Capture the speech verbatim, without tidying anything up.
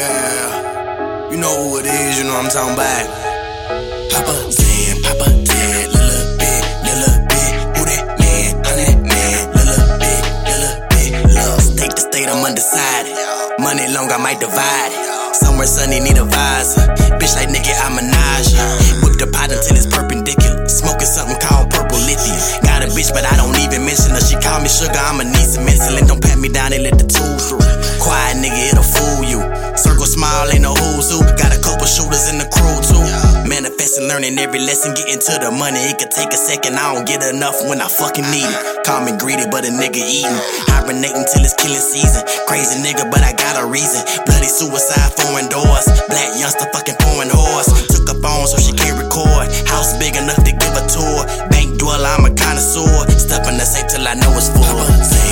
Yeah, you know who it is, you know what I'm talking about. Papa Zan, Papa Dad, little bit, little bit. Who that man? I'm that man, little bit, little bit. Love, state to state, I'm undecided. Money long, I might divide it. Somewhere sunny, need a visor. Bitch like nigga, I'm a Naja. Whip the pot until it's perpendicular. Smoking something called purple lithium. Got a bitch, but I don't even mention her. She call me sugar, I'ma need some insulin. Don't pat me down and let the tool through. Quiet nigga, it'll fool you. Circle smile, ain't no who's who. Got a couple shooters in the crew too. Manifesting, learning every lesson, getting to the money. It could take a second, I don't get enough when I fucking need it. Call me greedy, but a nigga eating. Hibernating till it's killing season. Crazy nigga, but I got a reason. Bloody suicide, foreign doors. Black youngster, fucking foreign horse. Took a phone so she can't record. House big enough to give a tour. Bank dweller, I'm a connoisseur. Step in the safe till I know it's full.